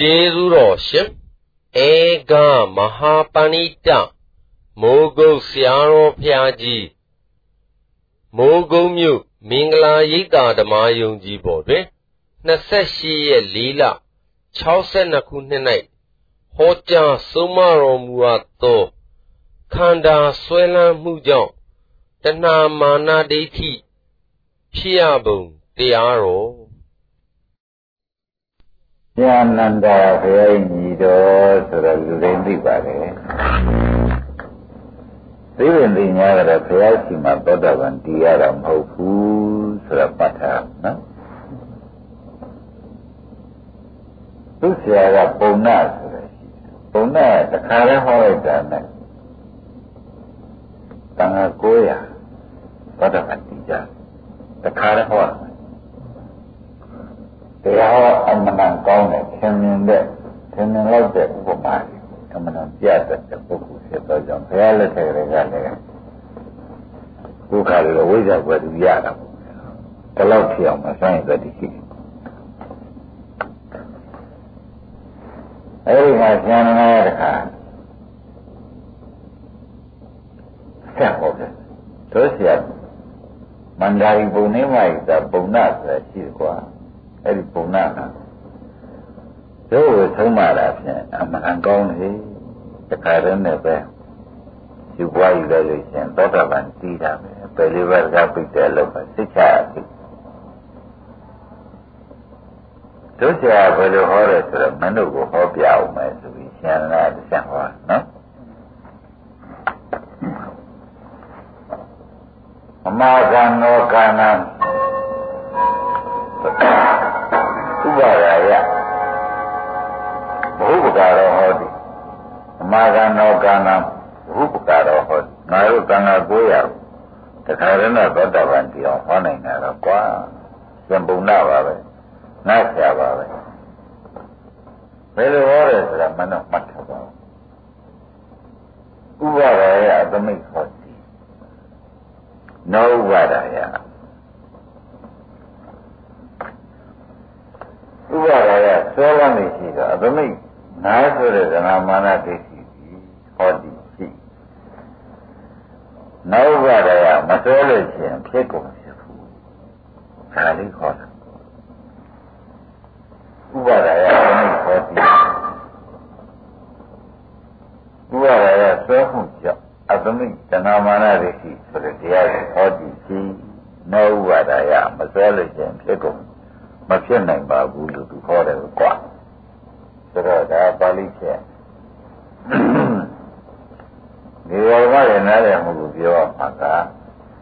Jezuro Ega Mahapanita Mogo Siaro Piaji Mogomyu Mingla Yita Damayunji Bode Naseshi Lila Chausenaku Nenai Hoja Sumaro Muato Kanda Swela Mujo Tana Mana Deti Piabung Tiaro Yananda Nido Suralurendi Bare Even the Yara Payasima Bodavan Diaram Hofu Surapata, no? Lucia Bonas, Bonas, the Karahoida, Tangagoya, Bodavan Dija, the Karahoida. They are a man gone at him there, turning like that for my coming on yet at the book said by John reality regarding who carried away that where we are. The love here, my son, that he. Every my son and I had a car. Sample it. So, yes, Mandari Bonima is the bonus that she's got. Every Punana. So it's home I'm going the current never. You buy evaluation, better than Tita, believer capital of 6 hours. So she have very horror to the men who hope you out, my solution, and I the same one, no? Amagan no Kana. Ubaraya Hubukaro Hodi Magano Gana Hubukaro Hodi Naru Gana Goya the Karana Bodavanti on Honing Araqua Sambuna Nasya very worried that man of Mataba Ubaraya the Mik Hodi No Varaya Ubaraya, Solani, the me, Nazareth and Amana Desi, Hodi, no Varaya, Masology and Pickles, Kali Hot. Ubaraya, Hodi, Ubaraya, Sohuja, Adami, and Amana Desi, for the Diaz, Hodi, no Varaya, Masology and Pickles. Machine name Babu to call it a quack. So that Balice. You are another move your mother.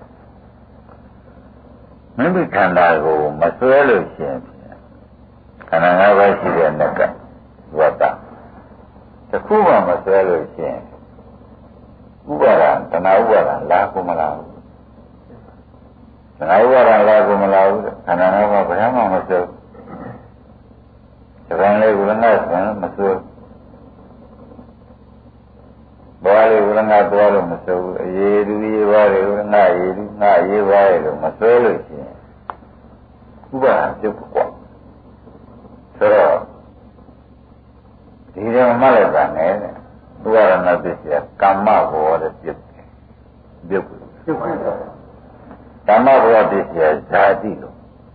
Maybe can I go Masuelo Shin? And I never see the neck. What that? The Kuma Masuelo Shin. Ubaran, and I were La Kumala. And I were on Lagumala, and I never have myself. The family would not myself. Bali would not dwell myself. Ye do ye worry, not ye worry, myself. Who are you? So, he don't matter than who are not this year. Come up or the Tamara this year, Zadilo.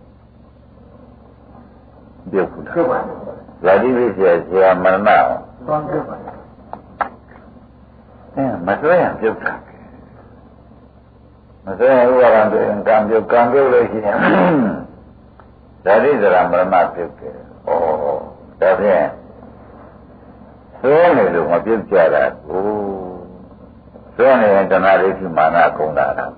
Beautiful. Zadilo is here, Manao. Masaya, beautiful. Masaya, who are under you congratulations. That is the Ramana beautiful. Oh, that's it. So only look a beautiful. Oh, so only international mana kunda.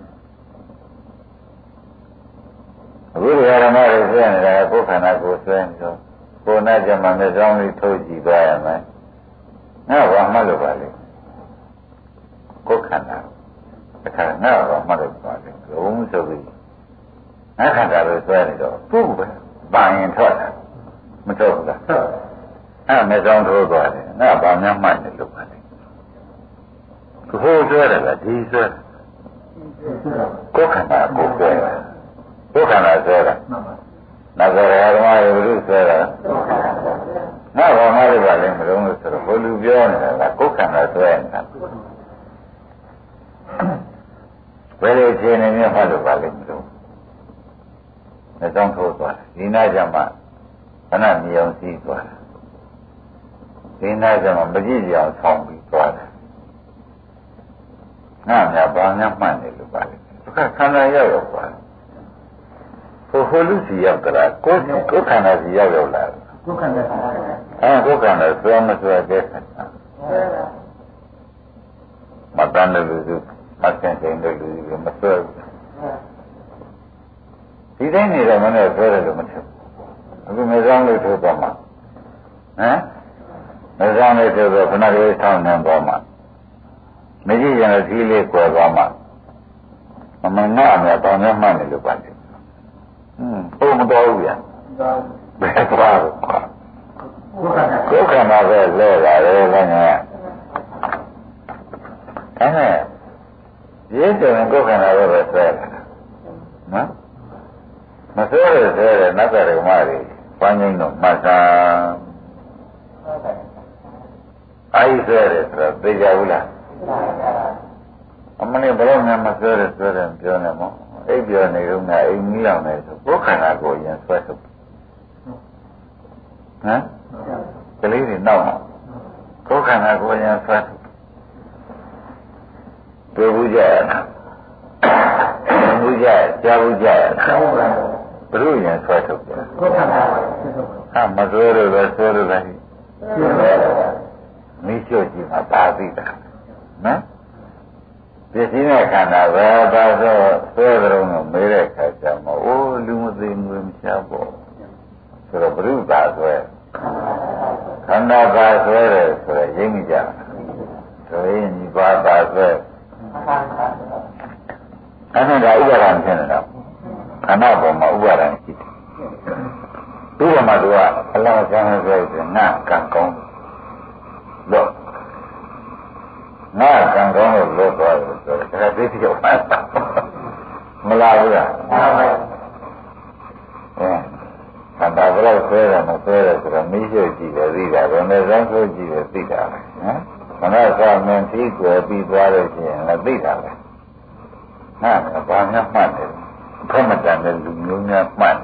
We are another friend, I book and I go friend, so for Najaman is only told you by a man. Now, I'm not about it. Cook and now. I can't know I'm not about it. The woman so we. I can't have a friend, though. Pooh, buying toilet. Matoka. I'm a down to about it. Now, I'm not mind to look at it. The whole toilet, he's a cook and I go friend. Who can I say that? Nazareth, why you do say that? မှတ်လို့ပါလိမ့်မလို့နှစောင်းထိုးသွားဒီနာကြမှာခဏမြေအောင်စီးသွားဒီနာကြမှာမကြည့်ကြအောင်ဆောင်းပြီးသွားတယ်ငါများဘာများမှတ်နေလို့ပါလိမ့်ဒုက္ခခန္ဓာရောက်သွားဟိုလူစီရောက်ကြလားကိုယ်ခန္ဓာစီရောက်လာကိုယ်ခန္ဓာကိုယ်ခန္ဓာဆွဲမဆွဲတဲ့ခန္ဓာမတန်တယ်လို့မဆင်တယ်လို့မဆွဲဒီတိုင်းနေတော့မနဲ့ဆွဲတယ်လို့မထင်အခုမစောင်းလေးထိုးသွားမှာမစောင်းလေးထိုးတော့ခဏလေးဆောင်းနေသွားမှာမကြည့်ရင်ဒီလေးကွယ်သွားမှာမမနာမယ်တောင်းရမှနေလို့ပါတယ်ဘုံမတော်ဘူးဗျာဘယ်သွားလို့ကိုယ်ခန္ဓာပဲလဲလာတယ်လည်းငါရေးတယ်ကိုယ်ခန္ဓာပဲဆွဲတယ်နော်မဆွဲရဆွဲတယ်နတ်တဲ့ဓမ္မတွေပန်းငိမ့်တော့မှတ်တာအဲဒီဆွဲတယ်ဆိုတော့သိကြဘူးလားအမလေးဘယ်တော့မှမဆွဲရဆွဲတယ်ပြောနေမို့အိပ်ပြောနေတော့ငါအိမ်ကြီးလောက်နေဆိုကိုယ်ခန္ဓာကိုရင်ဆွဲထုတ်ကလေးတွေနောက်မှာကိုယ်ခန္ဓာကိုရင်ဆွဲထုတ်တွေ့ဘူးကြရလားဘူးကြကြားဘူးကြရလားဘုရုရင်ဆွဲထုတ်တယ်ကိုယ်ခန္ဓာဟာမဆွဲလို့ပဲဆွဲလို့ပဲမိချွတ်ကြည့်မှာပါသိတာနော်ပစ္စည်းနဲ့ခန္ဓာပဲပါဆိုဆွဲကြုံတော့မေးတဲ့ခါကျမှအိုးလူမသိငွေမချပေါ့ဆိုတော့ဘုရုပါဆွဲခန္ဓာပါဆွဲတယ်ဆိုတော့ရိပ်မိကြဆိုရင်ဒီပါဆွဲအဲ့ဒါဥပါဒံဖြစ်နေတော့ခန္ဓာပေါ်မှာဥပါဒံရှိတယ်ဥပမာတို့ကအလောင်းဆန်းဆွဲတယ်ငါကံကောင်းလို့ငါကံကောင်းလို့လွတ်သွားတယ်ဆိုတော့ဒါသိတိရောက်ပါမလားဘူးလားခန္ဓာဘယ်လောက်ဆွဲတယ်မဆွဲတယ်ဆိုတော့မိရှုကြည့်တယ်သိတာဘယ်နဲ့စမ်းဆွဲကြည့်တယ်သိတာပဲနော်ခန္ဓာကမင်းပြီးွယ်ပြီးသွားလို့ရှိရင်လည်းသိတာပဲငါကဘာမှမှတ်တယ်ဘယ်မှတန်တဲ့လူမျိုးများမှတ်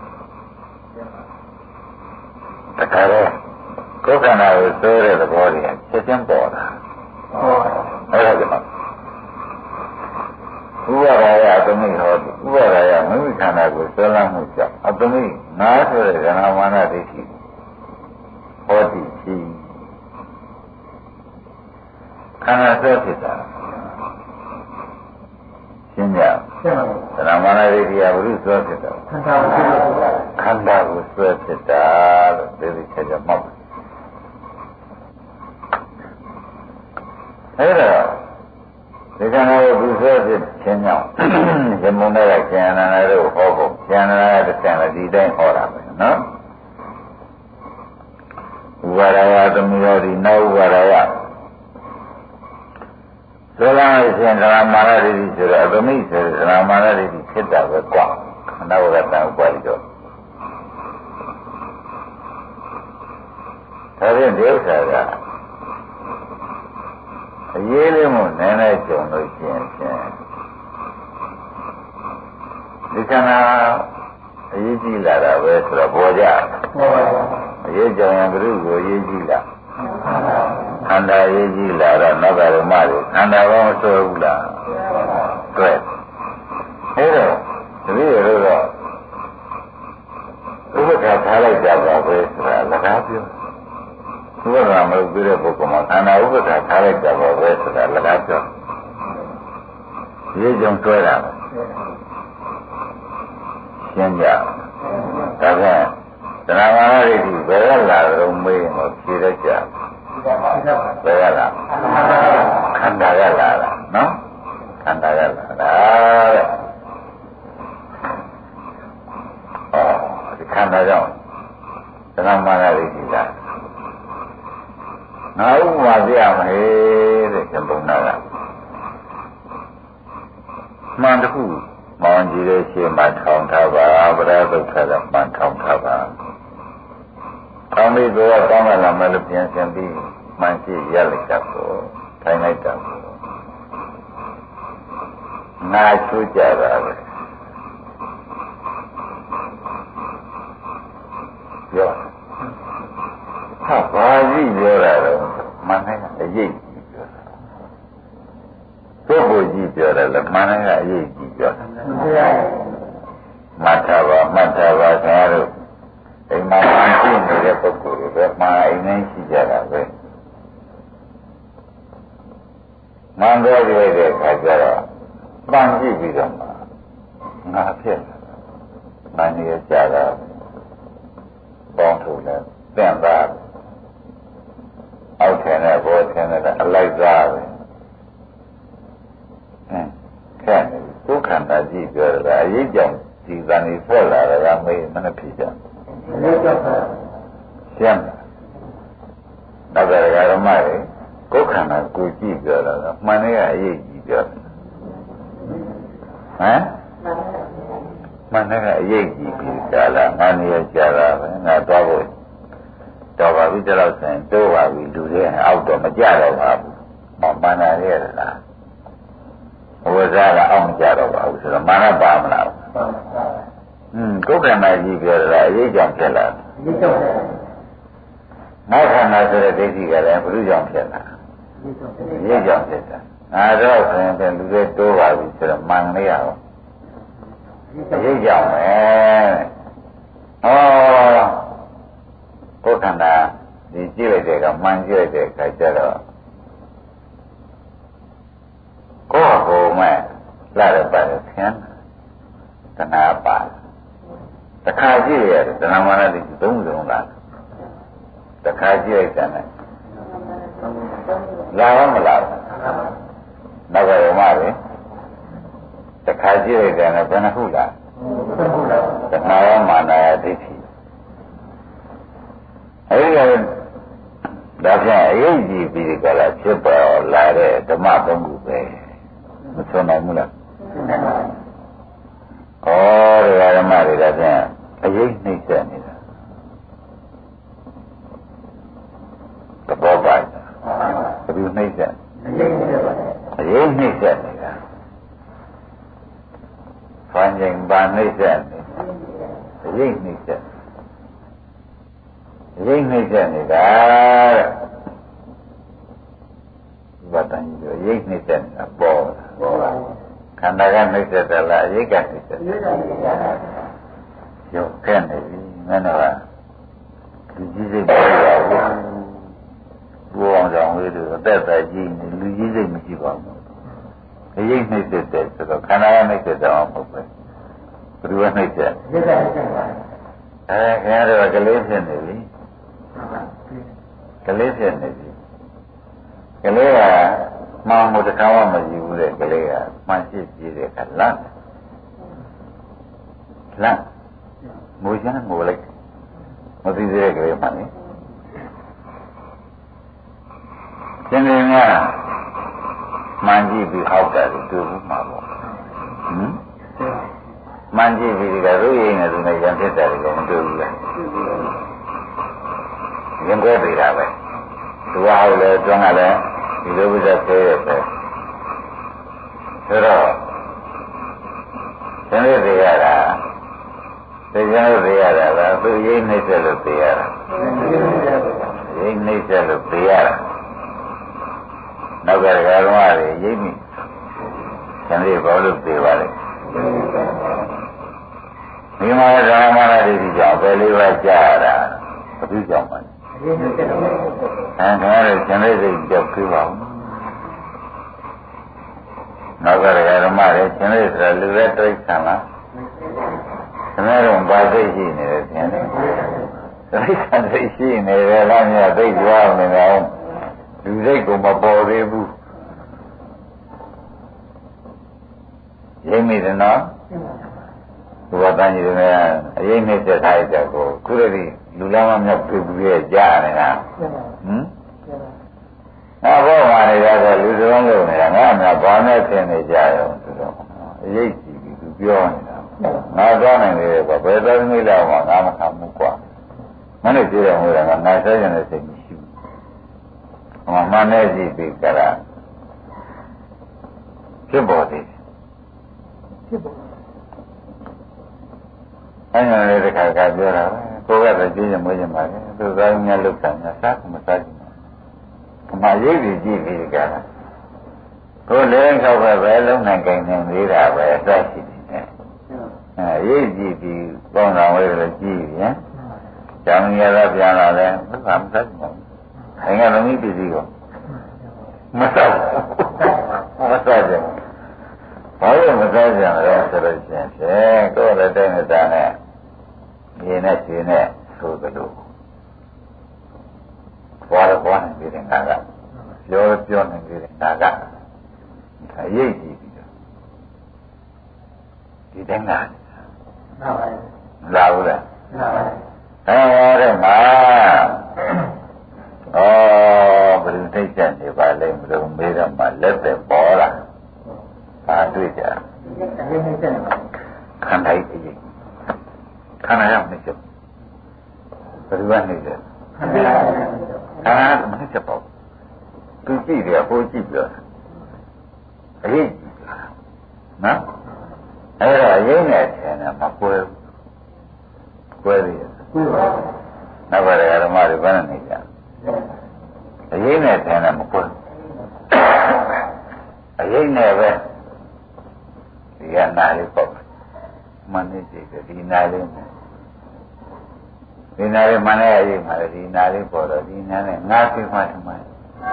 တယ်တခါတော့ကိုယ်ခန္ဓာကိုဆွဲတဲ့သဘောတွေကချက်ချင်းပေါ်တာအဲ့ဒါကြောင့်ဥပါဒာယအတမိဟောဥပါဒာယမိမိခန္ဓာကိုဆွဲလမ်းမှုကြောင့်အတမိငါဆိုတဲ့ဇနာမာနဒိဋ္ဌိဟောတိရှိခန္ဓာဆွဲဖြစ်တာရှင်းကြဇနာမာနဒိဋ္ဌိကဘုရုဆွဲဖြစ်တာခန္ဓာကိုဆွဲဖြစ်တာလို့သိသိချာချာမှတ်အဲ့ဒါဒီကံကိုသူဆွဲဖြစ်ခြင်းကြောင့်ဇမုန်တဲ့ကျန်နာတို့ဟောဖို့ကျန်နာတဲ့တန်လည်းဒီတိုင်းဟောတာပဲနော်ဥပါဒယသမီးရောဒီနောက်ဥပါဒယဆိုလာရှင်ဓမ္မာရတိဆိုတော့အသမိဆိုတဲ့ဓမ္မာရတိဖြစ်တာပဲကွာခန္ဓာဝရတံဥပါဒိတော့ဒါဖြင့်ဒီဥစ္စာကအရေးလေးမို့နည်းနည်းကြုံလို့ရှိရင်ဒီကနာအရေးကြီးလာတာပဲဆိုတော့ပေါ်ကြအရေးကြောင်ရင်ဘုရုကိုအရေးကြီးလာခန္ဓာအရေးကြီးလာတော့နောက်ကဓမ္မတွေခန္ဓာကောမဆွဲဘူးလားတွေ့အဲ့တော့ဒီလိုတော့ဥပက္ခထားလိုက်ကြပါပဲဆိုတာလကားပြောဥပက္ခမလုပ်သေးတဲ့ပုဂ္ဂိုလ်မှာခန္ဓာဥပက္ခထားလိုက်ကြပါပဲဆိုတာလကားပြောရေးကြုံဆွဲတာရှင်းကြဒါကသရဝါရဒိဋ္ဌိဘယ်ကလာတော့မေးရင်တော့ဖြေတတ်ကြဘယ်ကလာခန္ဓာကလာတာနော်ခန္ဓာကလာတာတဲ့ဒီခန္ဓာကြောင့်သရဝါရဒိဋ္ဌိကငါဥပါပြရမယ်တဲ့ဇံပုံနာကမှန်တခုမောင်ကြီးရဲ့ရှေ့မှာထောင်ထားပါဗရဒုက္ခကမှန်ထောင်ထားပါထောင်ပြီးတော့ကောင်းလာမှလည်းပြန်ဆင်ပြီးမှန်ရှိရလိုက်တာကိုထိုင်လိုက်တာကိုငငါချိုးကြတာပဲပြောဟာဘာကြီးပြောတာတော့မန္တကအရေးကြီးပြောတာပုဂ္ဂိုလ်ကြီးပြောတယ်လေမန္တကအရေးကြီးပြောတာမှတ်ထားပါခင်ဗျားတို့အိမ်မှာရှိနေတဲ့ပုဂ္ဂိုလ်တွေပဲမှာအိမ်တိုင်းရှိကြတာပဲမှန်တော့ပြတဲ့အခါကျတော့ပန်းကြည့်ပြီးတော့ငါဖြစ်လာမနေရကြတာပေါင်းထုတ်လဲတင့်သားအောက်ထင်တဲ့ဘောထင်တဲ့အလိုက်သားပဲခဲဒုက္ခတာကြည့်ပြောတာအရေးကြောင့်ဒီသံဒီဆက်လာတာကမေးမနှဖြစ်ကြရှင်းတော့ဒါကြဓမ္မတွေကိုယ်ခန္ဓာကိုကြည့်ပြောတာကမှန်တယ်ကအရေးကြီးပြောတယ်ဟမ်မှန်တယ်ကအရေးကြီးပြီးကြလားငါနေရကြတာပဲငါသွားဖို့တော်ပါပြီတလောက်ဆိုရင်တိုးပါပြီလူတွေအောက်တော့မကြတော့ပါဘူးမှန်တာရဲ့လားဝိဇ္ဇာကအောက်မကြတော့ပါဘူးဆိုတော့မာနပါမလားကိုယ်ခန္ဓာကြီးပြောတာအရေးကြောင့်ဖြစ်လာတယ်နောက်ခန္ဓာဆိုတဲ့ဒိဋ္ဌိကလည်းဘုရားကြောင့်ဖြစ်လာအရေးကြောင့်ဖြစ်တာငါတော့ဆိုရင်လည်းလူတွေတိုးပါပြီဆိုတော့မှန်လေးရအောင်အရေးကြောင့်ပဲဟောကိုယ်ခန္ဓာဒီကြည့်လိုက်တဲ့ကမှန်ကြည့်လိုက်တဲ့အခါကျတော့ကိုယ်ဟိုမဲ့လာရပါတယ်ဆင်းတဏှာပါတခါကြည့်ရတယ်တဏှာမာနတိသုံးစုံလားတခါကြည့်လိုက်တယ်လာရောမလာဘူးနောက်ကရောမပဲတခါကြည့်လိုက်တယ်ဘယ်နှခုလားတဏှာရောမာနရောဒိဋ္ဌိအဲဒီဒါဖြင့်အရေးကြီးပြီးဒီကလာဖြစ်ပေါ်လာတဲ့ဓမ္မသုံးခုပဲမဆွနိုင်ဘူးလားဩဓမ္မတွေဒါဖြင့်အရေးနှိမ့်ဆက်နေတာသဘောပါဘယ်လိုနှိမ့်ဆက်အရေးနှိမ့်ဆက်နေတာဖန်ခြင်းပါနှိမ့်ဆက်နေအရေးနှိမ့်ဆက်အရေးနှိမ့်ဆက်နေတာတဲ့ဝတ္တန်ကြီးအရေးနှိမ့်ဆက်နေတာပေါ်ခန္ဓာကနှိမ့်ဆက်တယ်လားအရေးကနှိမ့်ဆက်တယ်ရုပ်ခဲ့နေပြီမင်းတို့ကလူကြီးစိတ်ပေါ်ပါဘူးဘောအောင်ကြောင့်လေးတို့အသက်သက်ကြီးနေလူကြီးစိတ်မရှိပါဘူးအရေးနှိမ့်ဆက်တယ်ဆိုတော့ခန္ဓာကနှိမ့်ဆက်တယ်မဟုတ်ဘူးဘယ်လိုနှိမ့်ဆက်ခင်ဗျားတို့ကလေးဖြစ်နေပြီကလေးဖြစ်နေပြီကလေးကမှန်မှုတစ်ခါမှမကြည့်ဘူးတဲ့ကလေးကမှန်ရှိကြည့်တဲ့အခါလန့်ငိုချမ်းငိုလိုက်မသိသေးတဲ့ကလေးမှန်လေသင်္ကေတများမှန်ကြည့်ပြီးဟောက်တာတွေ့ဘူးမှာပေါ့မှန်ကြည့်ပြီးဒီကရုပ်ရည်နဲ့သူနဲ့ရံဖြစ်တာလည်းမတွေ့ဘူးလားရင်ခွဲသေးတာပဲသူကဟောလဲတွန်းကလည်းဒီလိုဝိဇ္ဇာသေးရဲ့ပဲဆိုတော့သင်္ကေတရတာသိကြလို့သိရတာလားသူရိပ်နှိမ့်ဆက်လို့သိရတာရိပ်နှိမ့်ဆက်လို့သိရတာနောက်ကဓမ္မတွေရိပ်မိသင်္ကေတဘောလို့သိပါလေဒီမှာဓမ္မရတိကြောင့်ပဲလေးပါးကြားရတာဘုရားကြောင့်ပါခင်ဗျားတို့သင်္ကေတကြောက်ပြပါဦးနောက်ကဓမ္မတွေသင်္ကေတဆိုတာလူရဲ့တိဋ္ဌာန်လားခင်ဗျားတို့ဘာသိရှိနေလဲသင်တယ်တိဋ္ဌာန်သိရှိနေတယ်လားမြတ်သိကြအောင်နေအောင်လူစိတ်ကမပေါ်သေးဘူးရိပ်မိတယ်နော်ဘုရားတန်ကြီးတွေအရေးနှိမ့်ဆက်ထားတဲ့ကိုခုတည်းလူလာမမြောက်ပြဘူးရဲ့ကြားနေတာဘောမှာနေရတော့လူစုံလုံးနေတာငါ့မှာဘာနဲ့ဆင်းနေကြရောဆိုတော့အရေးကြီးပြီးသူပြောနေတာငါသွားနိုင်တယ်ကွာဘယ်တော့မိလောက်မှငါမခံဘူးကွာမနေ့ကြည့်ရမှာကငါဆက်ရတဲ့စိတ်မရှိဘူးဟောမနဲ့ကြည့်ပြီးကြတာဖြစ်ပေါ်သေးတယ်ဘုရားတန်ကြီးတွေများအရေးနှိမ့်ဆက်ထားတဲ့ကိုယ်ကိုယ်တိုင်သိကြတယ်အဲ့ဒါလေးတစ်ခါကပြောတာကိုယ်ကတော့ကြည့်ရမွေးကြပါလေသူကများလောက်တာများစားမစားကြဘူးအမှရိပ်ကြီးကြည့်ပြီးကြတာကိုယ်လည်းခောက်ပဲလုံးနိုင်ကြနေသေးတာပဲအသက်ရှိတယ်ရိပ်ကြည့်ပြီးပေါင်းတော်ဝဲလို့ကြည့်ပြန်ကျောင်းရတော့ပြန်လာတယ်မစားဘူးဆိုင်ကလုံးကြီးပြည်စီကိုမစားမစားကြဘာလို့မစားကြလဲဆိုလို့ရှိရင်ကိုယ်လည်းတဲ့နေတာနဲ့ရေနဲ့ခြေနဲ့ဆိုသလိုဘွားနေပြီးတဲ့ငါကပြောနေပြီးတဲ့ငါကအရေးကြီးပြီးတော့ဒီတိုင်းကလာဘူးလားအဲ့ဒါဘယ်လိုသိကြနေပါလဲမလို့မေးတော့မှလက်သက်ပေါ်လာဘာတွေ့ကြခန္ဓာကြီးခန္ဓာရောက်နေချက်ဘယ်လိုနေလဲခန္ဓာမနေချက်ပေါ့သူကြည့်တယ်ဟိုကြည့်ပြောအရေးကြီးနော်အဲ့တော့ရင်းနဲ့ထင်တယ်မကွဲဘူးကွဲသေးတယ်နောက်ပါဓမ္မတွေဘာနဲ့နေကြအရေးနဲ့ထင်တယ်မကွဲအရေးနဲ့ပဲဒီကနာလေးပေါ့မနေကြည့်တယ်ဒီနာလေးနဲ့ဒီနာလေးမနဲ့အရေးမှာဒီနာလေးပေါ်တော့ဒီနာနဲ့ငါးသိမှထမှ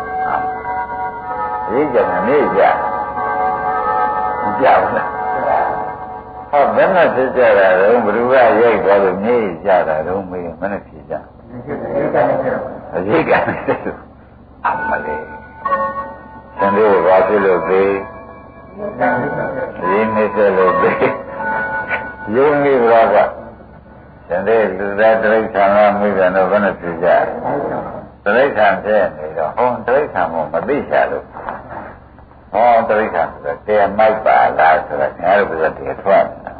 အရေးကြတယ်နေကြမကြဘူးလားဟောဘယ်နဲ့ဖြစ်ကြတာတော့ဘ누구ကရိုက်သွားလို့နေကြတာတော့မေးမနဲ့ဖြစ်ကြအရေးကအမလေးဆန္ဒကိုဘာဖြစ်လို့သေးရင်းနေတဲ့လို့သေးယုံနေပါကဆန္ဒလူသားတိရစ္ဆာန်လားမိဘတော့ဘယ်နဲ့ဖြစ်ကြတိရစ္ဆာန်တဲ့နေတော့ဟောတိရစ္ဆာန်မို့မသိချလို့ဟောတိရစ္ဆာန်ဆိုတော့တရားမိုက်ပါလားဆိုတော့ငါတို့ကတရားထွက်နေတာ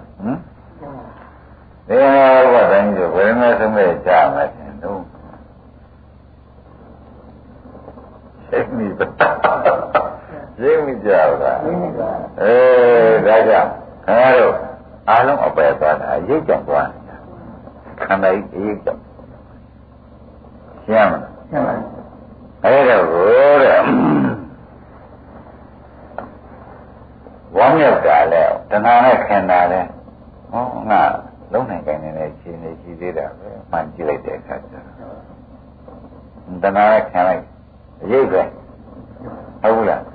တရားဘာတိုင်းဆိုဘယ်နဲ့ဆုံးမဲ့ကြားမှာရှင်တို့သိမိပါသိမိကြပါဒါကြောင့်ခင်ဗျားတို့အားလုံးအပယ်သွားတာရိတ်ကြောင်သွားနေတာခန္ဓာကြီးရိတ်ကြောင်ရှင်းမလားရှင်းပါပြီအဲ့တော့ကိုတဲ့ဝမ်းမြောက်တာလဲတဏှာနဲ့ခင်တာလဲဟောငါလုံးနိုင်ကြနေတဲ့ခြေနေရှိသေးတာပဲမှန်ကြည့်လိုက်တဲ့အခါကျတော့တဏှာနဲ့ခင်လိုက်အရေးပဲဟုတ်ဘူးလား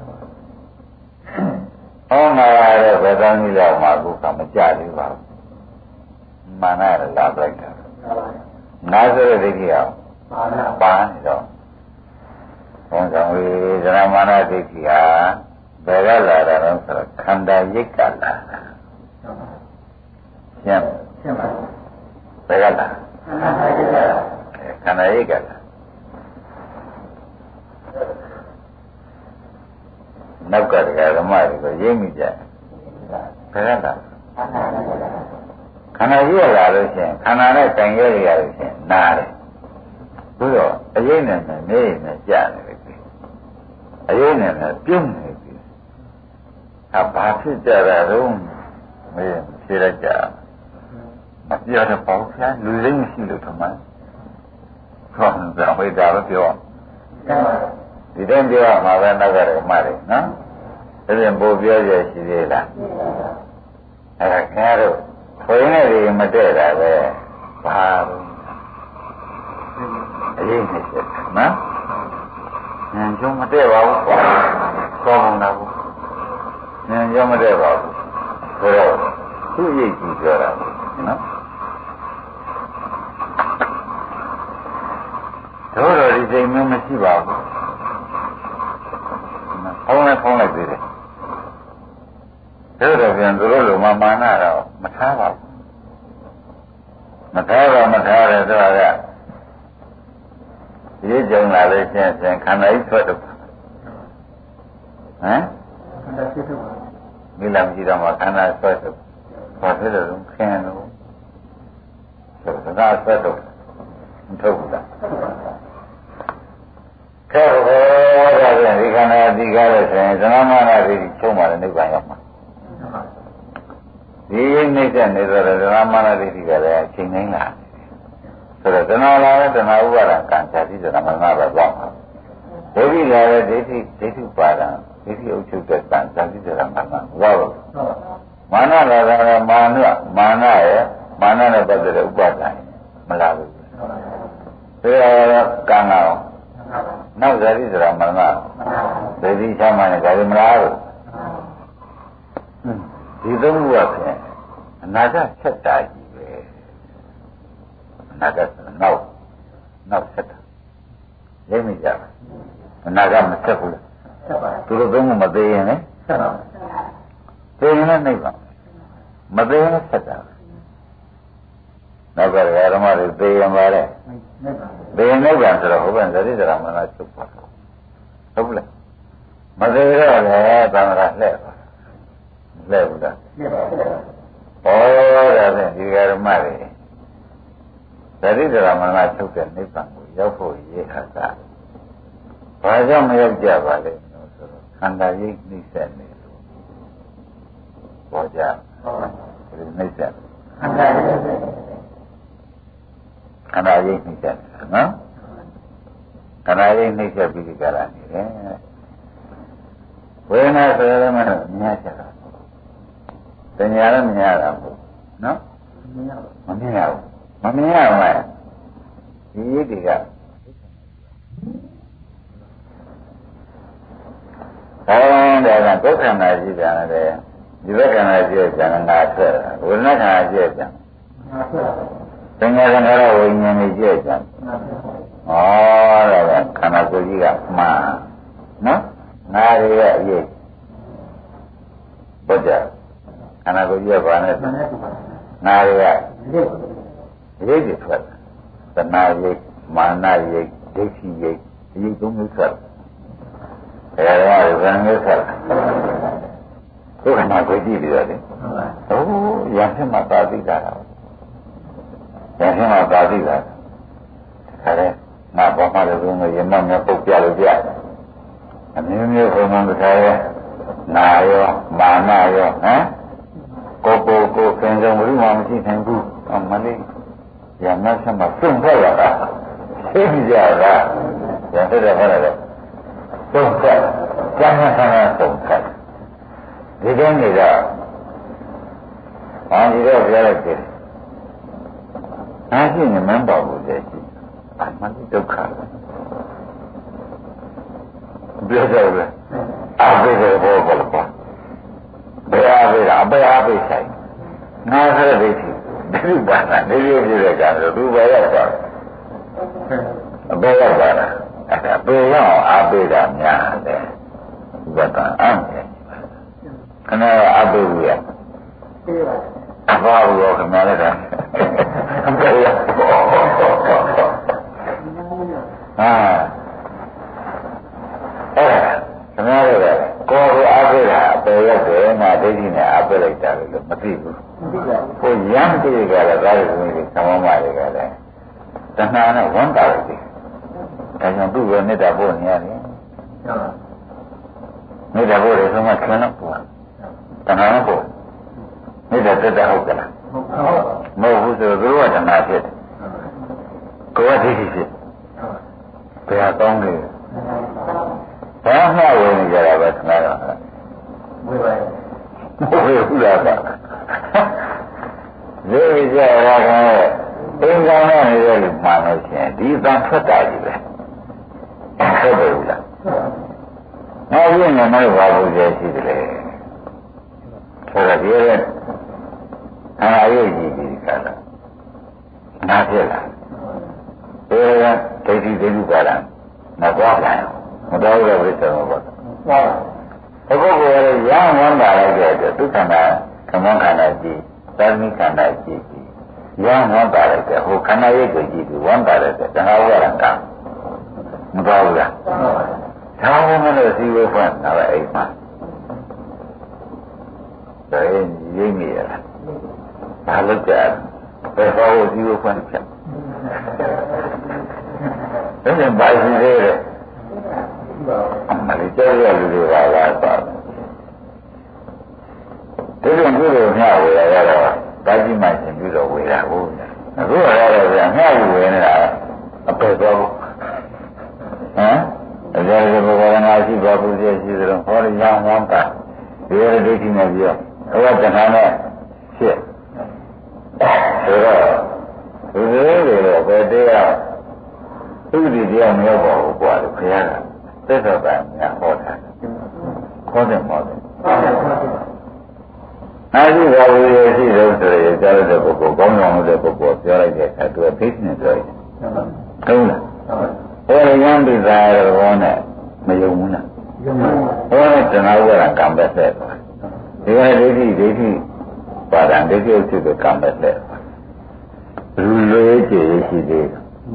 ဟောငါရတဲ့ဘယ်ကောင်းကြီးလောက်မှအခုကမကြသေးပါဘူးမာနရလာပလိုက်တာငါဆိုတဲ့ဒိဋ္ဌိကပါနေတော့ဘုံဆောင်ဝေဒနာမာနဒိဋ္ဌိဟာဘယ်ကလာတာလဲဆိုတော့ခန္ဓာရိတ်ကလာတာရှင်းပါဘယ်ကလာခန္ဓာရိတ်ကလာနောက်ကတကဓမ္မတွေကိုရိပ်မိကြဘယ်ကလာခန္ဓာရိပ်လာလို့ရှိရင်ခန္ဓာနဲ့တိုင်ရရလို့ရှိရင်နားတယ်ပြီးတော့အရေးနဲ့နေနဲ့ကြာနေပြီအရေးနဲ့ပြုံးနေပြီဘာဖြစ်ကြတာတော့မေးဖြေလိုက်ကြမပြောတော့ပေါ့ဗျာလူစိတ်မရှိလို့ထမခေါင်းကဝိဒါပဲပြောဒီတိုင်းပြောမှာပဲနောက်ကလည်းမှတယ်နော်ဒါပြန်ပို့ပြောရရှိသေးလားအဲ့ဒါခင်ဗျားတို့ခွေးနဲ့ဒီမတည့်တာပဲဘာလို့အရေးနဲ့ချက်နော်ဉာဏ်ကျုံမတည့်ပါဘူးခေါင်းနာဘူးဉာဏ်ကျုံမတည့်ပါဘူးဆိုတော့သူ့ရိပ်ကြီးပြောတာနော်တို့တော့ဒီချိန်မျိုးမရှိပါဘူးဖုံးလိုက်သေးတယ်တို့တော့ပြန်သူတို့လိုမာနတော့မထားပါဘူးမထားတယ်ဆိုတာကဒီကြုံလာလို့ရှိရင်ခန္ဓာကြီးထွက်တော့ဟမ်ခန္ဓာဖြစ်တော့မိလာကြည့်တော့မှခန္ဓာထွက်တော့ဘာဖြစ်လို့ခင်လို့ဆိုတော့ထွက်တော့မထုတ်ဘူးလားခဲဟောဒါပြန်ဒီခန္ဓာသိကားလို့ဆိုရင်သနမာနတိချုံးပါလေနိဗ္ဗာန်ရောက်မှာဒီနေတဲ့နေတော့ဓမ္မနာဒိဋ္ဌိကလည်းချိန်တိုင်းလာဆိုတော့တဏှာလာတဲ့တဏှာဥပါဒံကံချာတိဆိုတာမနာပဲပေါ့ဒိဋ္ဌိလာတဲ့ဒိဋ္ဌိပါဒံဒိဋ္ဌိဥချုပ်တဲ့ကံချာတိဆိုတာမနာဘောမာနလာတာမာနရဲ့မာနနဲ့ပတ်သက်တဲ့ဥပါဒံမလာဘူးဒါတော့ကံကတော့နောက်ဇာတိဆိုတာမနာဒိဋ္ဌိချမ်းမှလည်းဒါလည်းမလားဘူးဒီသုံးခုကဖြင့်အနာဂတ်ဆက်တာကြီးပဲအနာဂတ်နောက်ဆက်တာရိပ်မိကြပါအနာဂတ်မဆက်ဘူးလားဆက်ပါသူတို့သုံးခုမသေးရင်လေဆက်ပါသေရင်လည်းနှိပ်ပါမသေးရင်ဆက်တာနောက်ကဓမ္မတွေသေရင်ပါလေသေရင်နှိပ်ပါဆိုတော့ဟုတ်ပါဇာတိဇရာမနာချုပ်ပါဟုတ်လားမသေးတော့လည်းသံဃာလှဲ့ပါလဲဘူးလားလဲပါဘူးဩဒါဖြင့်ဒီဓမ္မတွေသတိဓမ္မနာထုတ်တဲ့နိဗ္ဗာန်ကိုရောက်ဖို့ရည်ဟာတာဘာကြောင့်မရောက်ကြပါလဲဆိုတော့ခန္ဓာရိပ်နှိမ့်ဆက်နေလို့ဘောကြဒီနှိမ့်ဆက်ခန္ဓာရိပ်နှိမ့်ဆက်နော်ခန္ဓာရိပ်နှိမ့်ဆက်ပြီးကြတာနေတယ်ဝေဒနာဆိုရမယ်မြင်ကြတာတဏှာလည်းမမြင်ရတာဘူးနော်မမြင်ရဘူးဒီရိပ်တွေကဒါကဒုက္ခနာရှိကြတယ်ဒီဘက်ကနာရှိကြတယ်ငါဆွဲတာဝိညာဉ်ခန္ဓာရှိကြတယ်တဏှာခန္ဓာဝိညာဉ်ကြီးရှိကြတယ်ဒါကခန္ဓာကိုယ်ကြီးကမှားနော်ငါတွေရဲ့အရေးဘုရားခန္ဓာကိုယ်ကြီးကဘာနဲ့ငါတွေကရိပ်တွေထွက်တဏှာရိပ်မာနရိပ်ဒိဋ္ဌိရိပ်ရိပ်သုံးမျိုးထွက်တယ်ဒါကလည်းမျိုးထွက်ဒုက္ခနာကိုကြည့်ပြီးတော့လေရံဖြစ်မှသာသိတာရံဖြစ်မှသာသိတာဒါလည်းငါဘာမှလည်းဘုံရမမြပုတ်ပြလို့ပြအမျိုးမျိုးဘုံဘုံတစ်ခါရဲ့နာရောမာနရောဟမ်ကိုသင်္ကြန်ဘုရားမရှိနိုင်ဘူးအမလေးရမဆက်မှာစွန့်ထွက်ရတာသိကြတာရတဲ့ဟဲ့လေစွန့်ထွက်ကျမ်းစာစွန့်ထွက်ဒီကနေ့တော့ဒီတော့ပြောလိုက်တယ်အားရှိနေမှန်းပါဘူးတဲ့အမှန်ဒုက္ခပြောကြတယ်အားပေးတယ်ဘောကလည်းပါဘယ်အားပေးတာအပေအားပေးဆိုင်ငါဆိုတဲ့ဒိဋ္ဌိဒီဘာသာနေရပြတဲ့ကံဆိုသူပဲရောက်သွားအပေရောက်သွားတာအဲ့ပေရောက်အားပေးတာများတယ်ဘုရားအံ့တယ်ခဏအားပေးဘူးရပေးပါအဘောရောခမလည်းကအပေရောက်ခမလည်းကိုယ်အားပေးတာအပေရောက်တယ်ငါဒိဋ္ဌိနဲ့အားပေးလိုက်တာလို့မသိဘူးကိုရမ်းကြည့်ကြတယ်ဒါလည်းဒီသမောမတွေကလည်းတဏှာနဲ့ဝန်တာတယ်ဒါကြောင့်သူ့ကိုမေတ္တာပို့နေရတယ်မေတ္တာပို့တယ်ဆိုမှခဏတော့ပို့တဏှာနဲ့ပို့မေတ္တာတက်တာဟုတ်ကလားမဟုတ်ဘူးဆိုတော့သူကတဏှာဖြစ်တယ်ကိုယ်ကဒိဋ္ဌိဖြစ်ဘယ်ဟာကောင်းလဲဘာမှဝင်ကြတာပဲခဏတော့ဝေးပါဘယ်ဟုတ်လားဒီကြရတာအင်းကောင်းနဲ့နေတဲ့လူမှန်လို့ရှိရင်ဒီသံထွက်တာကြီးပဲဟုတ်တယ်လားနောက်ရင်လည်းမဟုတ်ပါဘူးကြရှိတယ်လေဆိုတော့ဒီရဲ့အားရကြီးကြီးကလာနားပြလာဒီကဒိဋ္ဌိဒိဋ္ဌိပါလားမသွားနိုင်မတော်ရဘူးဆိုတော့ဟုတ်အခုကိုရဝမ်းပါလိုက်တဲ့အတွက်ဒုက္ခနာခမောခန္ဓာကြီးသာမိခန္ဓာကြီးရဝမ်းပါလိုက်တဲ့ဟိုခန္ဓာရဲ့ကိုကြည့်ပြီးဝမ်းပါလိုက်တဲ့တဏှာဝရကမတော်ဘူးလားဒါမှမဟုတ်စီဝဲဖွင့်တာပဲအိမ်မှာဒါရင်ရင်းနေရတာဘာလို့ကြဘယ်ဟောစီဝဲဖွင့်ချက်ဒါနဲ့ဘာရှိသေးလဲအမှန်ကြောက်ရလူတွေကလာပါဒီလိုပြုလို့မျှဝေရတော့တာကြီးမှရှင်ပြုလို့ဝေတာဟုတ်အခုရတော့ဗျာမျှဝေနေတာအပယ်တော့ဟမ်အကြရဘဂဝါငါရှိပါဘူးရှိသလိုဟောရရောင်းဝမ်းတာဒီရဒိဋ္ဌိနဲ့ပြောဘဝတဏှာနဲ့ဖြစ်ဆိုတော့ဒီလိုလိုပဲတရားသူ့ဒီတရားမရောက်ပါဘူးကွာလို့ခရကသက်တော်ကများဟောတာခေါ်တယ်မဟုတ်ဘူးအဲဒီဘာလို့ရရှိလို့ဆိုရကြားရတဲ့ပုဂ္ဂိုလ်ကောင်းဆောင်တဲ့ပုဂ္ဂိုလ်ပြောလိုက်တဲ့အခါသူကသိနေတယ်ဟုတ်လားဟောရမ်းပြီးသားရောနဲ့မယုံဘူးလားယုံပါဘူးဟောတဲ့တဏှာဝရကံပဲဆက်သွားဒီကဒိဋ္ဌိပါဒံဒိဋ္ဌိဥစ္စေကံပဲဆက်လူလေးကြည့်ရှိသေး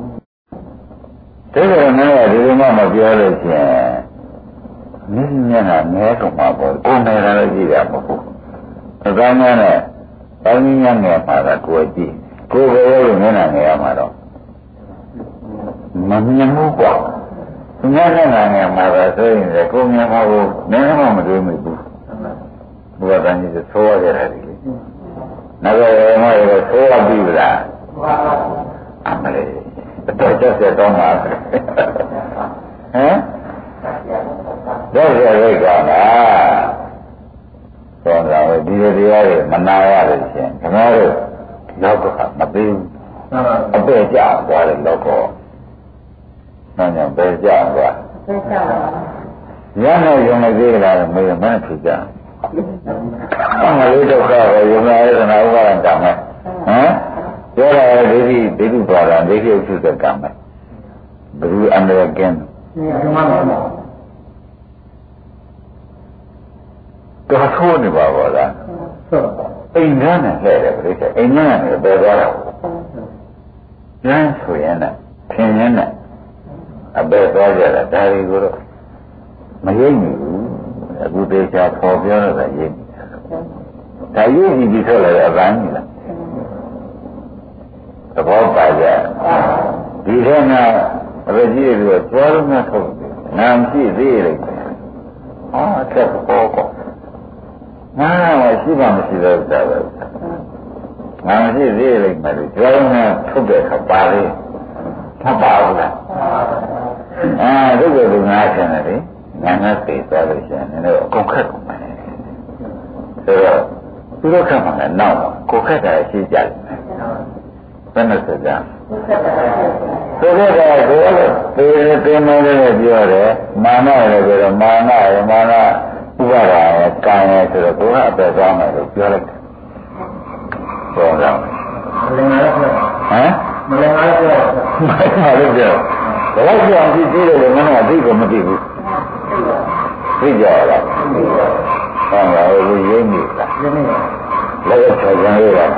တယ်ဒါကလည်းဒီလိုမှမပြောလို့ချင်းနည်းမျက်နှာနဲကုန်မှာပေါ့ကိုယ်နေတာလည်းကြည့်ရမှာပေါ့အကောင်းများနဲ့ပေါင်းကြီးများငယ်မှာကကိုယ်ကြည့်ကိုယ်ပဲလို့မျက်နှာငယ်ရမှာတော့မမြင်ဘူးကွာမျက်နှာငယ်မှာတော့ဆိုရင်လည်းကိုယ်မြင်မှာကိုနည်းမှမတွေ့မိဘူးဘုရားတန်ကြီးဆိုရကြတယ်လေနောက်တော့မရတော့ဆိုရပြီလားအမလေးတော့ကျက်တော့မှာဟမ်တော့ရရိတ်ကလားဆိုတော့ဒီတရားတွေမနာရလို့ရှင်ခင်ဗျားတို့နောက်ကမသိဘူးအပေကြသွားတယ်တော့ကောနောက်ညပဲကြသွားရနိုင်ရုံနဲ့သေးလားမေးမှန်းဖြေကြအမလေးဒုက္ခကိုယုံနာရတဲ့နာဥပါဒံတောင်းမယ်ဟမ်ပြောတာဒိဋ္ဌိပါဒံဒိဋ္ဌိဥစ္စေကံမယ်ဘယ်သူအန္တရာယ်ကင်းတော့ထိုးနေပါဘောလားအိမ်သားနဲ့လှည့်တယ်ပြိတ္တအိမ်သားနဲ့ပဲသွားတာကျန်းဆိုရင်နဲ့ထင်ရင်နဲ့အပဲသွားကြတာဒါတွေကိုတော့မရိပ်မိဘူးအခုတေချာပေါ်ပြောတော့ရိပ်မိဒါရိပ်ပြီးထွက်လာတဲ့အပန်းကြီးလားသဘောပါကြဒီထဲမှာအပဲကြီးတွေကျွားလို့မထုတ်နာမရှိသေးလိမ့်မယ်ဟာဆက်ပေါ်ကောငါမရှိပါမရှိတော့တာပဲငါမရှိသေးလိမ့်မယ်လို့ကျွားလို့ထုတ်တဲ့အခါပါလေထပ်ပါဘူးလားဒုက္ခကငါဆင်းတယ်လေငါနဲ့သိသွားလို့ရှိရင်လည်းအကုန်ခက်ကုန်ပါလေဆိုတော့သူတို့ခက်မှလည်းနောက်ကိုခက်တာရှိကြတယ်ဘယ်နဲ့ဆိုကြဆိုတော့ကိုယ်လည်းသိနေတယ်ပြောတယ်မာနလည်းပြောတယ်မာနရမာနဥပါဒာရကံရဆိုတော့ကိုယ်ကအပဲသွားမယ်လို့ပြောလိုက်တယ်ပြောတော့ဟမ်မလင်ပါဘူးပြောလို့ပြောဘယ်လိုကြောင့်ဒီသေးတယ်ငါကသိကိုမသိဘူးသိကြရလားဟုတ်ပါဘူးရင်းနေလားလည်းဆက်ကြရတာ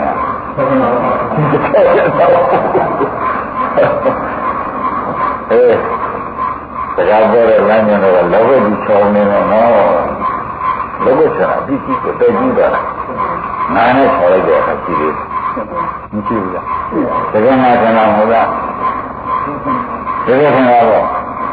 တရားပေါ်တဲ့လမ်းညွှန်တော့လောဘကြီးချောင်းနေတော့နော်လောဘဆိုတာအပြီးကြီးကိုတည်ကြည့်တာငါနဲ့ခေါ်လိုက်တဲ့အခါကြည့်လေမရှိဘူးလားတကယ်မှဆန္ဒမဟုတ်လားတကယ်ဆန္ဒတော့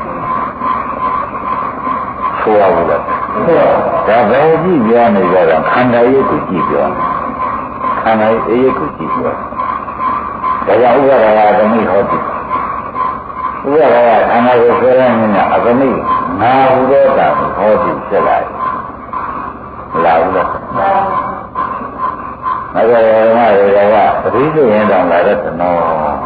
ဆိုရဘူးလားဒါပဲကြည့်ပြောနေကြတာခန္ဓာရဲ့ကိုကြည့်ပြောခန္ဓာရဲ့ကိုကြည့်ပြောဒါကြောင့်ဥပါဒရာသမိဟောတိဥပါဒရာခန္ဓာကိုဆွဲရနေတာအသမိငါဟုသောတာဟောတိဖြစ်လာတယ်လာဘူးလားအဲ့ဒါရောမတွေကပတိဆိုရင်တောင်လာတဲ့နော်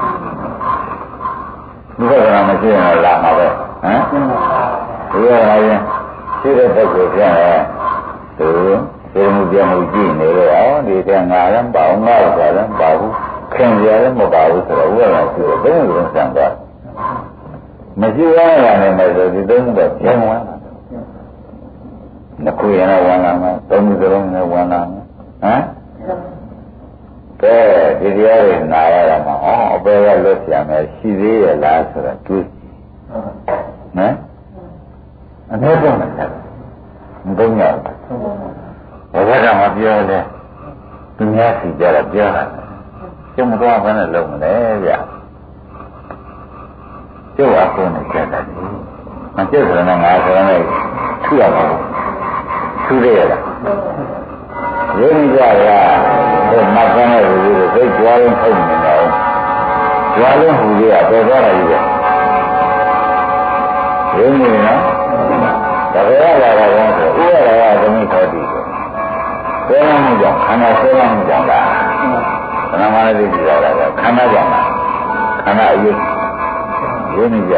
ဥပါဒရာမရှိရင်လာမှာပဲဟမ်ဒီကရင်ရှိတဲ့ပုဂ္ဂိုလ်ပြန်တယ်သူဒီမှုပြန်မှုကြည့်နေတော့ဒီကငါလည်းမပေါ့ငါလည်းမပေါ့ဘူးခင်ရလည်းမပါဘူးဆိုတော့ဥပဒေရှိတယ်ဘယ်လိုလုပ်ဆံသွားမရှိရရတယ်မယ်ဆိုဒီသုံးခုကပြန်ဝင်လာနှစ်ခုရင်တော့ဝင်လာမယ်သုံးခုစလုံးနဲ့ဝင်လာမယ်ဟမ်ကဲဒီတရားတွေနာရတာမှာအပေကလွတ်ပြန်မယ်ရှိသေးရဲ့လားဆိုတော့တွေးဟမ်အနည်းဆုံးနဲ့မသုံးရဘူးဘယ်ကမှပြောလဲသူများစီကြတာပြောတာကျုံမတော့ဘယ်နဲ့လုံးမလဲဗျကျုပ်အကုန်နဲ့ကြက်တယ်မကျုပ်ဆိုတော့ငါဆိုတော့ထုရပါဘူးထုရရလားရင်းကြရဟိုမှတ်သားတဲ့လူတွေသိကြွားလုံးထုတ်နေတယ်ကြွားလုံးဟူကြီးကပေါ်သွားတာကြီးပဲရင်းနေနော်ဒါပဲလာတာကောဆိုဥရရာကသမီးခေါ်တည်တယ်ဆဲမှုကြောင့်ခန္ဓာဆဲမှုကြောင့်လားခန္ဓာမနတိကြည့်ရတာကခန္ဓာကြောင့်လားခန္ဓာအရေးရင်းနေကြ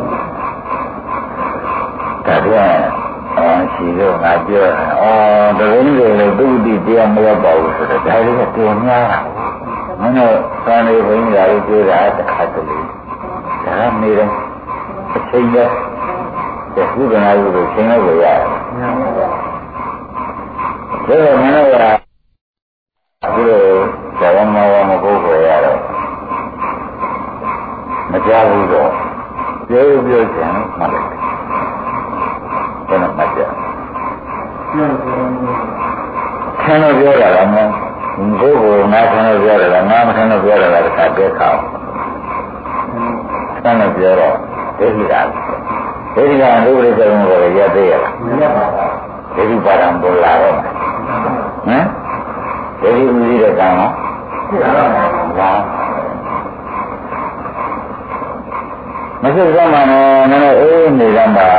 ဒါပြန်ရှိတော့ငါပြောတကယ်လို့လေသူတိတရားမရောက်ပါဘူးဆိုတော့ဒါလေးကတင်များတာမင်းတို့သံဃာဘုန်းကြီးတွေပြောတာတစ်ခါတလေဒါနေတယ်အချိန်နဲ့ဒီကုသနာကိုချိန်လို့ရတယ်ဒါတော့မင်းတို့ကအခုတော့ဇာဝမောမပုဂ္ဂိုလ်ရတော့မကြောက်ဘူးတော့ပြောချင်မှတ်တယ်ဘယ်နဲ့မှတ်ကြဆင်းလို့ပြောတာလားမဟုတ်ဘူးငါဆင်းလို့ပြောတယ်လားငါမဆင်းလို့ပြောတယ်လားတစ်ခါတည်းခေါဆင်းလို့ပြောတော့ဒိဋ္ဌိကဒိဋ္ဌိကလူတွေပြောလို့ရသေးရလားမရပါဘူးဒိဋ္ဌိပါဒံပေါ်လာတော့ဟမ်ဒိဋ္ဌိဥသိတဲ့ကံရောဘာမရှိသမှန်းနဲ့အေးနေကြမှာ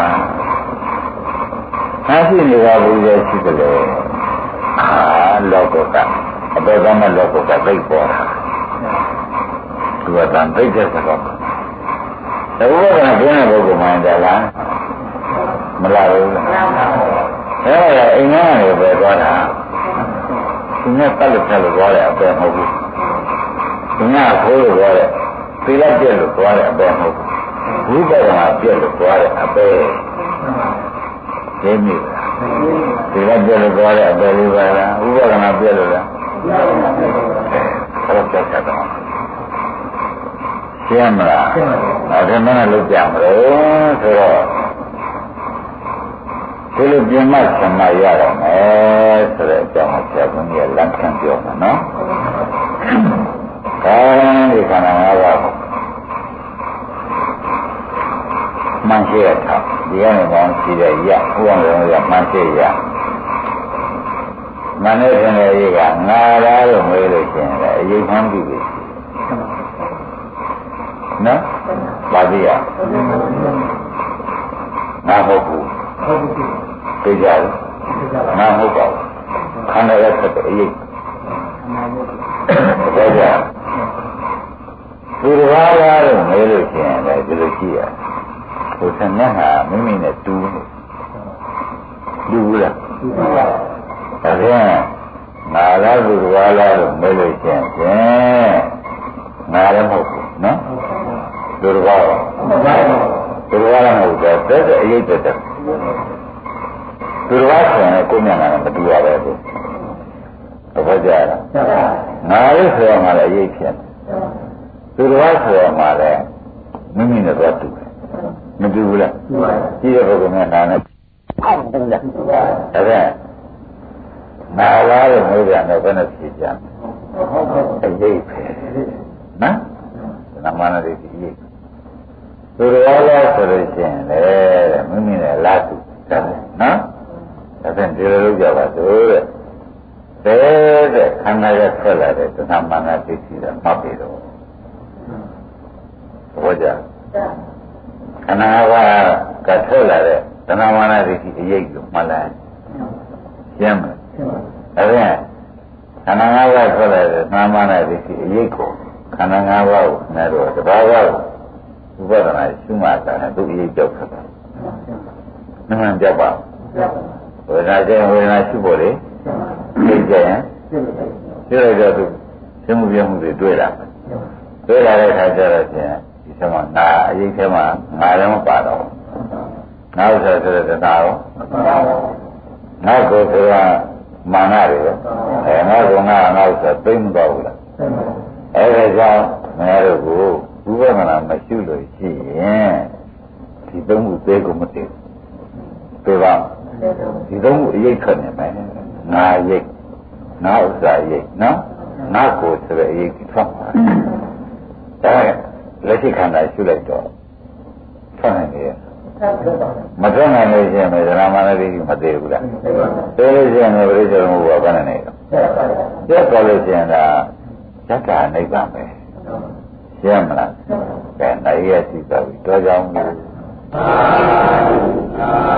ရှိနေတာဘူးရဲ့ရှိတယ်လေလောကကအပေကမဲ့လောကကသိပေါ်တာသူကတန်သိတဲ့စကားတဝေကဘုရားဘုရားမှန်တယ်လားမလားဘူးအဲ့ဒါအိမ်ကနေပဲသွားတာသူကတက်လို့တက်လို့သွားတယ်အပေမဟုတ်ဘူးသူကခိုးလို့သွားတယ်သီလပြည့်လို့သွားတယ်အပေမဟုတ်ဘူးဝိပဿနာပြည့်လို့သွားတယ်အပေသိမိဒီကပြည့်လို့သွားတဲ့အပေလေးပါလားဥပဒနာပြည့်လို့လားဟုတ်ကဲ့တော့ရှင်းမလားဒါမနဲ့လုပ်ကြမလို့ဆိုတော့ဒီလိုပြင်မှဆံမရတော့မယ်ဆိုတဲ့အကြောင်းကိုဆရာကလမ်းခံပြောမှာနော်ဒီခန္ဓာ၅ပါးကိုမှန်ရှိရတာဒီကနေကောင်းရှိတဲ့ရဥပ္ပံရမှန်ရှိရမနဲ့ဆင်းရဲကြီးကငါလားလို့မေးလို့ရှိရင်လည်းအရေးခံပြီနော်ပါပြီရငါဟုတ်ဘူးသိကြတယ်ငါဟုတ်ပါဘူးခန္ဓာရဲ့ဆက်တဲ့အရေးသိကြသူတော်လားလို့မေးလို့ရှိရင်လည်းဒီလိုရှိရတယ်ဟိုဆန်းနဲ့ဟာမိမိနဲ့တူးလားဒါပြန်ငါလားသူတော်လားလို့မေးလို့ရှိရင်ငါလည်းမဟုတ်ဘူးနော်သူတော်ကသူတော်ကမဟုတ်တော့တဲ့အရေးတက်တယ်သူတော်ဆိုရင်ကိုမျက်နှာနဲ့မတူရပဲသူဘာကြလားငါလို့ဆိုရမှလည်းအရေးဖြစ်သူတော်ဆိုရမှလည်းမိမိနဲ့တော့တူတယ်မတူဘူးလားကြည့်ရပုဂ္ဂိုလ်နဲ့နာနဲ့အောက်တူတယ်ဒါပြန်နာလာတဲ့မိုးပြန်တော့ဘယ်နဲ့ဖြစ်ကြမလဲအရေးပဲနော်နမနာတွေဒီရေးသူတော်လားဆိုလို့ရှိရင်လေမိမိနဲ့လာတူတယ်နော်ဒါပြန်ဒီလိုလုပ်ကြပါစို့တဲ့ခန္ဓာရထွက်လာတဲ့သဏ္ဍာန်မှန်တာသိစီတာမှတ်ပြီးတော့ဘောကြခန္ဓာကထွက်လာတဲ့သဏ္ဍာန်မှန်တာသိစီအရေးကိုမှတ်လိုက်ရှင်းမလားဒါပြန်ခန္ဓာ၅ပါးထွက်လာတဲ့သဏ္ဍာန်မှန်တာသိစီအရေးကိုခန္ဓာ၅ပါးကိုနဲ့တော့တဘာဝကိုဥပဒနာရှုမှတ်တာနဲ့သူအရေးကြောက်ခတ်တာမှန်ကြောက်ပါဝေဒနာကျရင်ဝေဒနာရှုဖို့လေသိကြရင်ရှင်းလိုက်တော့သူရှင်းမှုပြမှုတွေတွေ့လာတဲ့အခါကျတော့ဖြင့်ဒီဆမနာအရေးထဲမှာငါလည်းမပါတော့ငါဥစ္စာဆိုတဲ့နာရောငါကိုယ်ဆိုတာမာနတွေပဲငါကငါဥစ္စာသိမ့်မသွားဘူးလားအဲဒါကြောင့်ငါတို့ကိုဥပဒနာမရှိလို့ရှိရင်ဒီသုံးခုသေးကိုမသိဘူးပြေပါဒီသုံးခုအရေးထွက်နေမယ်ငါရိတ်ငါဥစ္စာရိတ်နော်ငါကိုယ်ဆိုတဲ့အရေးကြီးထွက်မှာဒါလက်ရှိခန္ဓာရှုလိုက်တော့ထွက်နိုင်တယ်မထွက်နိုင်လို့ရှိရင်မေဇနာမာနတိမသေးဘူးလားသေးလို့ရှိရင်ပရိစ္ဆေသမုပ္ပါဘယ်နဲ့နေတော့ပြတ်သွားလို့ရှိရင်ဒါဇတ္တာနိဗ္ဗာန်ပဲရှင်းမလားကဲနိုင်ရရှိသွားပြီတော့ကြောင်းလို့